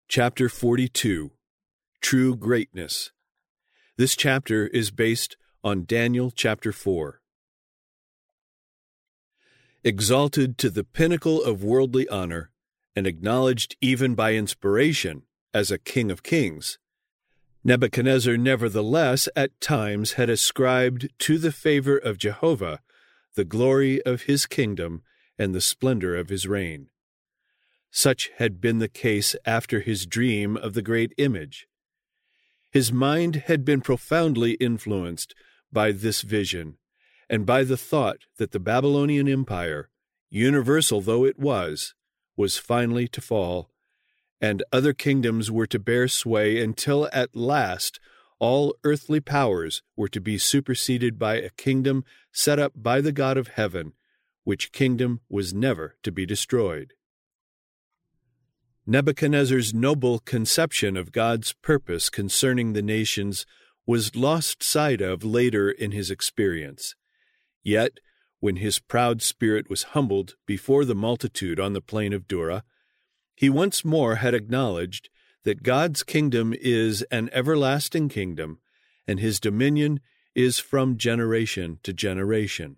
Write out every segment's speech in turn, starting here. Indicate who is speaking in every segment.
Speaker 1: Chapter 42, True Greatness. This chapter is based on Daniel chapter 4. Exalted to the pinnacle of worldly honor, and acknowledged even by inspiration as a king of kings, Nebuchadnezzar nevertheless at times had ascribed to the favor of Jehovah the glory of his kingdom and the splendor of his reign. Such had been the case after his dream of the great image. His mind had been profoundly influenced by this vision, and by the thought that the Babylonian Empire, universal though it was finally to fall, and other kingdoms were to bear sway until at last all earthly powers were to be superseded by a kingdom set up by the God of heaven, which kingdom was never to be destroyed. Nebuchadnezzar's noble conception of God's purpose concerning the nations was lost sight of later in his experience. Yet, when his proud spirit was humbled before the multitude on the plain of Dura, he once more had acknowledged that God's kingdom is an everlasting kingdom, and his dominion is from generation to generation.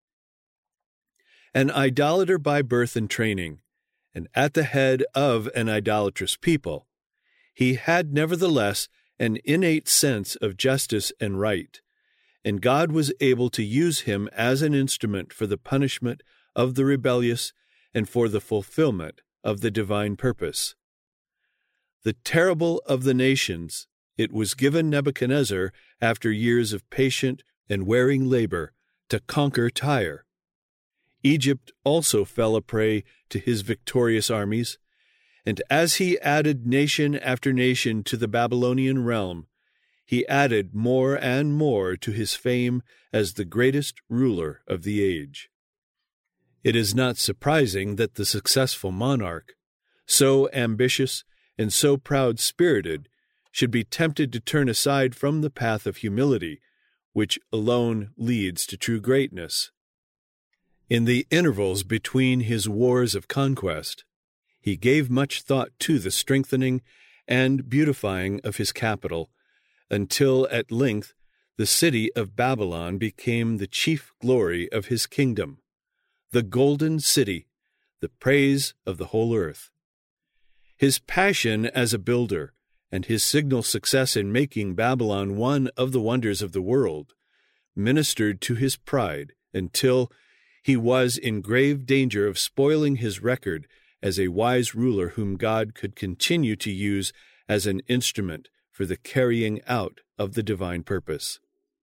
Speaker 1: An idolater by birth and training, and at the head of an idolatrous people, he had nevertheless an innate sense of justice and right, and God was able to use him as an instrument for the punishment of the rebellious and for the fulfillment of the divine purpose. The terrible of the nations, it was given Nebuchadnezzar, after years of patient and wearing labor, to conquer Tyre. Egypt also fell a prey to his victorious armies, and as he added nation after nation to the Babylonian realm, he added more and more to his fame as the greatest ruler of the age. It is not surprising that the successful monarch, so ambitious and so proud-spirited, should be tempted to turn aside from the path of humility, which alone leads to true greatness. In the intervals between his wars of conquest, he gave much thought to the strengthening and beautifying of his capital, until at length the city of Babylon became the chief glory of his kingdom, the golden city, the praise of the whole earth. His passion as a builder, and his signal success in making Babylon one of the wonders of the world, ministered to his pride until he was in grave danger of spoiling his record as a wise ruler whom God could continue to use as an instrument for the carrying out of the divine purpose.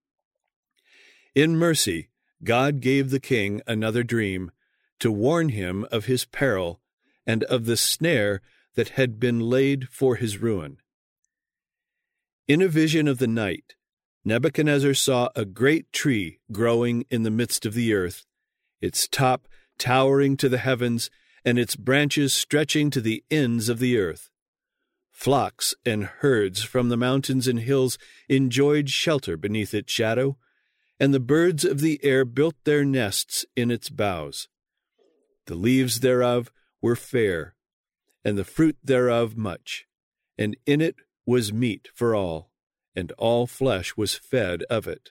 Speaker 1: In mercy, God gave the king another dream to warn him of his peril and of the snare that had been laid for his ruin. In a vision of the night, Nebuchadnezzar saw a great tree growing in the midst of the earth, its top towering to the heavens, and its branches stretching to the ends of the earth. Flocks and herds from the mountains and hills enjoyed shelter beneath its shadow, and the birds of the air built their nests in its boughs. The leaves thereof were fair, and the fruit thereof much, and in it was meat for all, and all flesh was fed of it.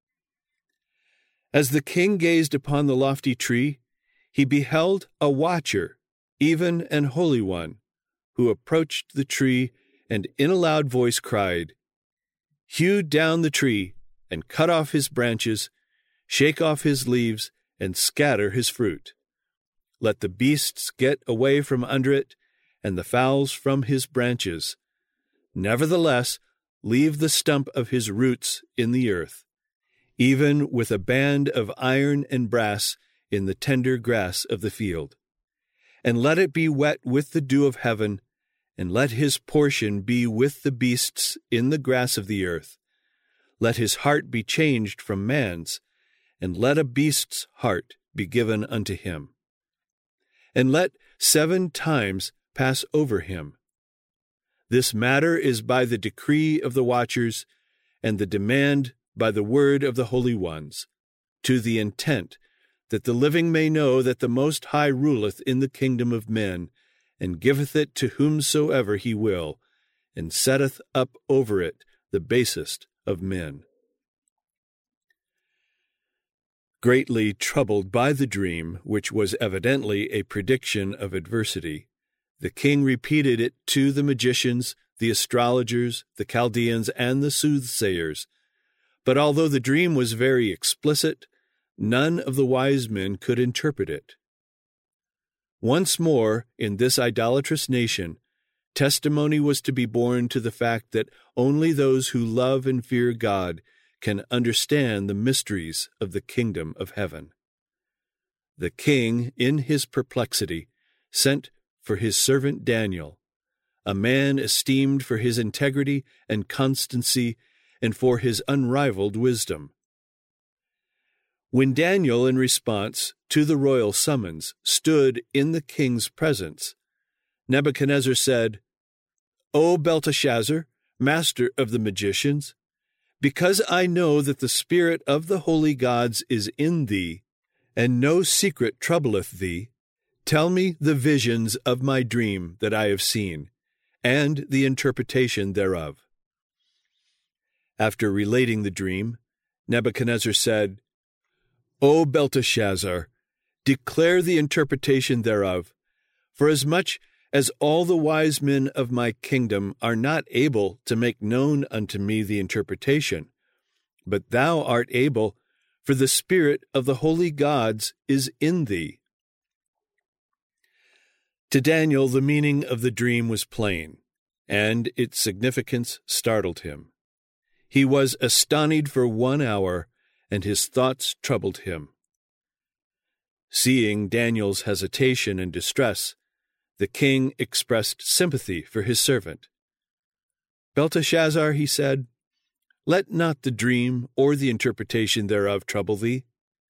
Speaker 1: As the king gazed upon the lofty tree, he beheld a watcher, even an holy one, who approached the tree and in a loud voice cried, "Hew down the tree, and cut off his branches, shake off his leaves, and scatter his fruit. Let the beasts get away from under it, and the fowls from his branches. Nevertheless, leave the stump of his roots in the earth, even with a band of iron and brass in the tender grass of the field. And let it be wet with the dew of heaven, and let his portion be with the beasts in the grass of the earth. Let his heart be changed from man's, and let a beast's heart be given unto him. And let 7 times pass over him. This matter is by the decree of the watchers, and the demand by the word of the holy ones, to the intent that the living may know that the Most High ruleth in the kingdom of men, and giveth it to whomsoever he will, and setteth up over it the basest of men. Greatly troubled by the dream, which was evidently a prediction of adversity, the king repeated it to the magicians, the astrologers, the Chaldeans, and the soothsayers. But although the dream was very explicit, none of the wise men could interpret it. Once more, in this idolatrous nation, testimony was to be borne to the fact that only those who love and fear God can understand the mysteries of the kingdom of heaven. The king, in his perplexity, sent for his servant Daniel, a man esteemed for his integrity and constancy and for his unrivaled wisdom. When Daniel, in response to the royal summons, stood in the king's presence, Nebuchadnezzar said, "O Belteshazzar, master of the magicians, because I know that the spirit of the holy gods is in thee, and no secret troubleth thee, tell me the visions of my dream that I have seen, and the interpretation thereof." After relating the dream, Nebuchadnezzar said, "O Belteshazzar, declare the interpretation thereof, forasmuch as all the wise men of my kingdom are not able to make known unto me the interpretation, but thou art able, for the spirit of the holy gods is in thee." To Daniel the meaning of the dream was plain, and its significance startled him. He was astonied for 1 hour, and his thoughts troubled him. Seeing Daniel's hesitation and distress, the king expressed sympathy for his servant. "Belteshazzar," he said, "let not the dream or the interpretation thereof trouble thee."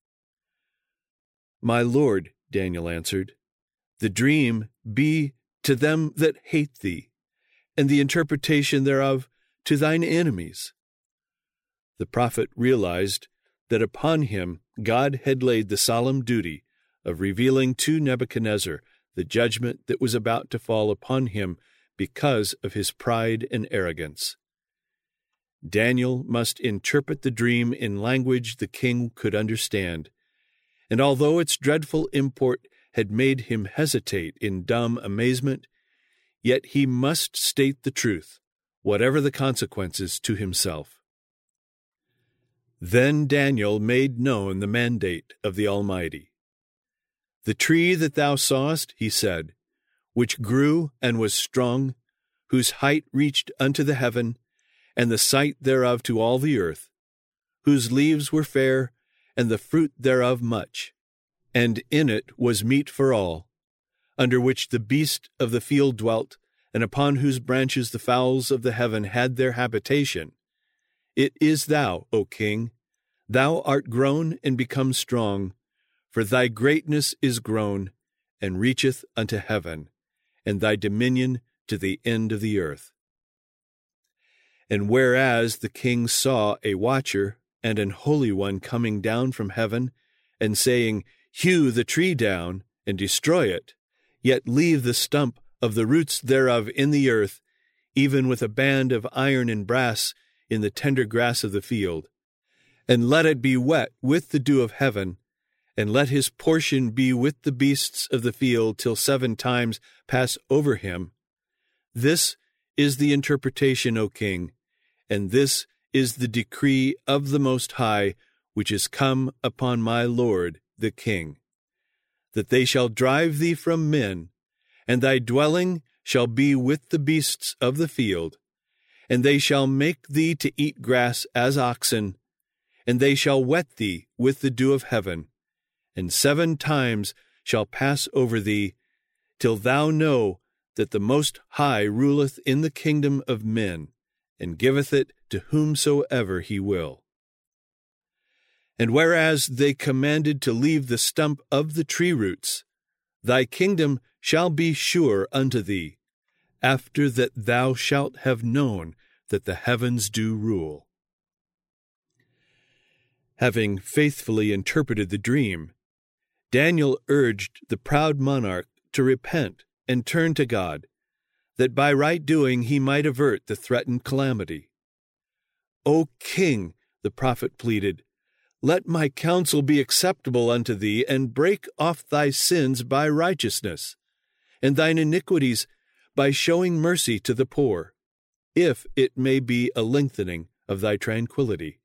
Speaker 1: "My lord," Daniel answered, "the dream be to them that hate thee, and the interpretation thereof to thine enemies." The prophet realized that upon him God had laid the solemn duty of revealing to Nebuchadnezzar the judgment that was about to fall upon him because of his pride and arrogance. Daniel must interpret the dream in language the king could understand, and although its dreadful import had made him hesitate in dumb amazement, yet he must state the truth, whatever the consequences to himself. Then Daniel made known the mandate of the Almighty. "The tree that thou sawest," he said, "which grew and was strong, whose height reached unto the heaven, and the sight thereof to all the earth, whose leaves were fair, and the fruit thereof much, and in it was meat for all, under which the beast of the field dwelt, and upon whose branches the fowls of the heaven had their habitation. It is thou, O king, thou art grown and become strong, for thy greatness is grown, and reacheth unto heaven, and thy dominion to the end of the earth." And whereas the king saw a watcher and an holy one coming down from heaven, and saying, "Hew the tree down, and destroy it, yet leave the stump of the roots thereof in the earth, even with a band of iron and brass in the tender grass of the field, and let it be wet with the dew of heaven, and let his portion be with the beasts of the field till 7 times pass over him. This is the interpretation, O king, and this is the decree of the Most High, which is come upon my lord the king, that they shall drive thee from men, and thy dwelling shall be with the beasts of the field, and they shall make thee to eat grass as oxen, and they shall wet thee with the dew of heaven, and 7 times shall pass over thee, till thou know that the Most High ruleth in the kingdom of men, and giveth it to whomsoever he will. And whereas they commanded to leave the stump of the tree roots, thy kingdom shall be sure unto thee, after that thou shalt have known that the heavens do rule." Having faithfully interpreted the dream, Daniel urged the proud monarch to repent and turn to God, that by right doing he might avert the threatened calamity. "O king," the prophet pleaded, "let my counsel be acceptable unto thee, and break off thy sins by righteousness, and thine iniquities by showing mercy to the poor, if it may be a lengthening of thy tranquility."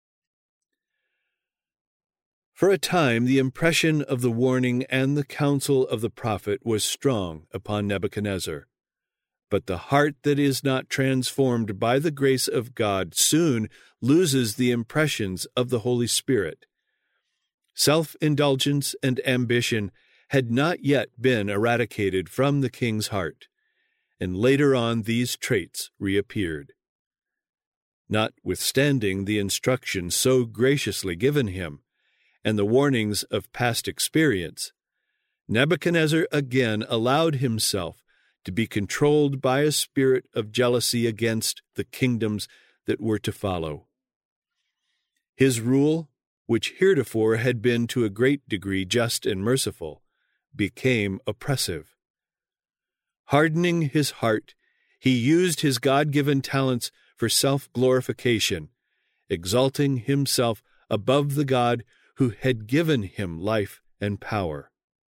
Speaker 1: For a time the impression of the warning and the counsel of the prophet was strong upon Nebuchadnezzar. But the heart that is not transformed by the grace of God soon loses the impressions of the Holy Spirit. Self-indulgence and ambition had not yet been eradicated from the king's heart, and later on these traits reappeared. Notwithstanding the instruction so graciously given him, and the warnings of past experience, Nebuchadnezzar again allowed himself to be controlled by a spirit of jealousy against the kingdoms that were to follow. His rule, which heretofore had been to a great degree just and merciful, became oppressive. Hardening his heart, he used his God-given talents for self-glorification, exalting himself above the God who had given him life and power.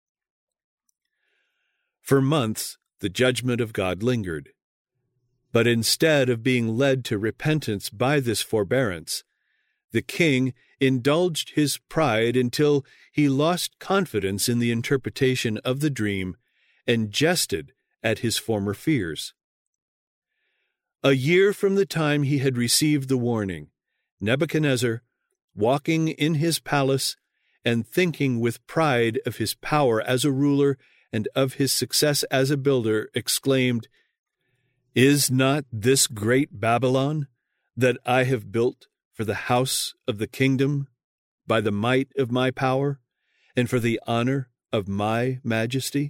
Speaker 1: For months, the judgment of God lingered. But instead of being led to repentance by this forbearance, the king indulged his pride until he lost confidence in the interpretation of the dream and jested at his former fears. A year from the time he had received the warning, Nebuchadnezzar, walking in his palace and thinking with pride of his power as a ruler and of his success as a builder, exclaimed, "Is not this great Babylon that I have built for the house of the kingdom by the might of my power and for the honor of my majesty?"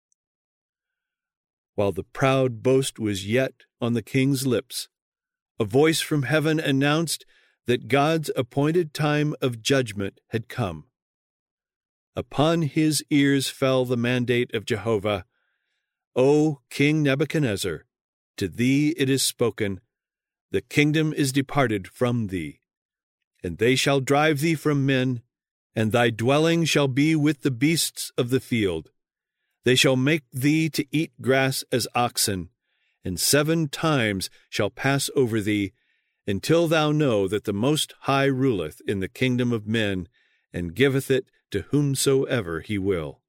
Speaker 1: While the proud boast was yet on the king's lips, a voice from heaven announced that God's appointed time of judgment had come. Upon his ears fell the mandate of Jehovah, "O King Nebuchadnezzar, to thee it is spoken, the kingdom is departed from thee, and they shall drive thee from men, and thy dwelling shall be with the beasts of the field. They shall make thee to eat grass as oxen, and 7 times shall pass over thee, until thou know that the Most High ruleth in the kingdom of men, and giveth it to whomsoever he will."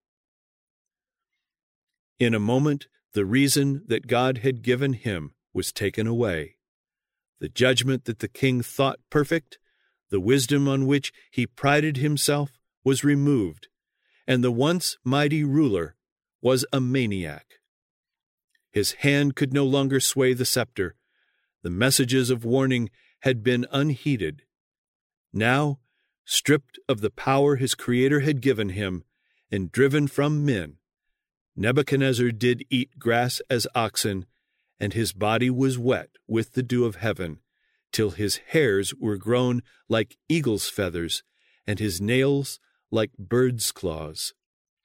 Speaker 1: In a moment, the reason that God had given him was taken away. The judgment that the king thought perfect, the wisdom on which he prided himself, was removed, and the once mighty ruler was a maniac. His hand could no longer sway the scepter. The messages of warning had been unheeded. Now, stripped of the power his Creator had given him, and driven from men, Nebuchadnezzar did eat grass as oxen, and his body was wet with the dew of heaven, till his hairs were grown like eagle's feathers, and his nails like birds' claws.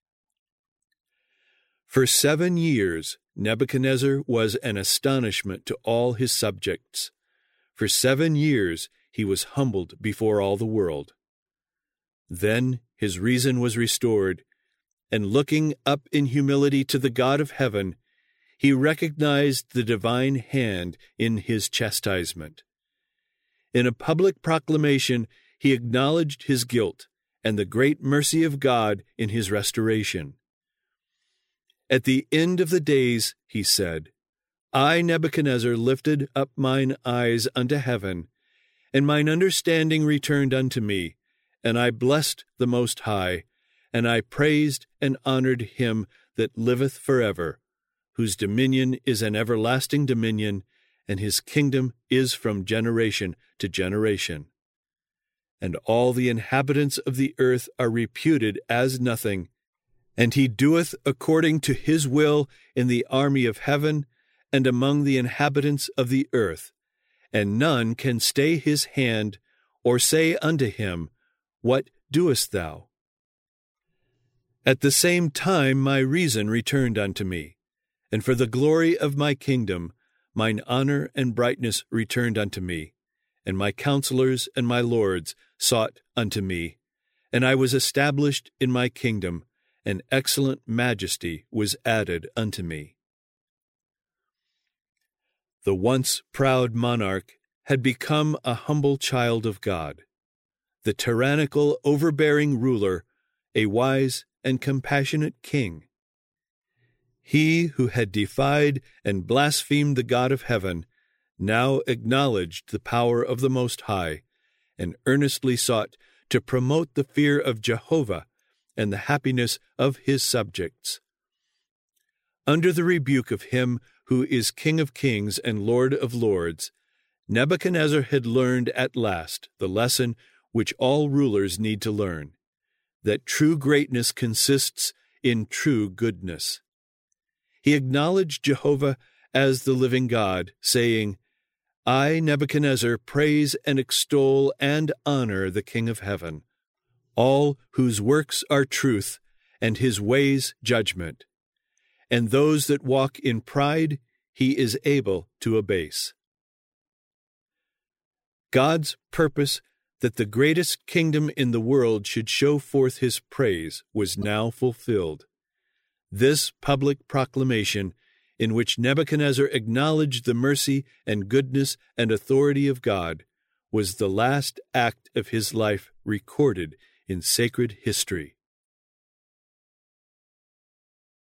Speaker 1: For 7 years, Nebuchadnezzar was an astonishment to all his subjects. For 7 years he was humbled before all the world. Then his reason was restored, and looking up in humility to the God of heaven, he recognized the divine hand in his chastisement. In a public proclamation, he acknowledged his guilt and the great mercy of God in his restoration. At the end of the days, he said, I, Nebuchadnezzar, lifted up mine eyes unto heaven, and mine understanding returned unto me, and I blessed the Most High, and I praised and honored him that liveth forever, whose dominion is an everlasting dominion, and his kingdom is from generation to generation. And all the inhabitants of the earth are reputed as nothing, and he doeth according to his will in the army of heaven and among the inhabitants of the earth, and none can stay his hand or say unto him, What doest thou? At the same time my reason returned unto me, And for the glory of my kingdom, mine honor and brightness returned unto me, and my counselors and my lords sought unto me, and I was established in my kingdom, and excellent majesty was added unto me. The once proud monarch had become a humble child of God, the tyrannical, overbearing ruler, a wise and compassionate king. He who had defied and blasphemed the God of heaven now acknowledged the power of the Most High and earnestly sought to promote the fear of Jehovah and the happiness of his subjects. Under the rebuke of him who is King of kings and Lord of lords, Nebuchadnezzar had learned at last the lesson which all rulers need to learn, that true greatness consists in true goodness. He acknowledged Jehovah as the living God, saying, I, Nebuchadnezzar, praise and extol and honor the King of heaven, all whose works are truth and his ways judgment, and those that walk in pride he is able to abase. God's purpose that the greatest kingdom in the world should show forth his praise was now fulfilled. This public proclamation, in which Nebuchadnezzar acknowledged the mercy and goodness and authority of God, was the last act of his life recorded in sacred history.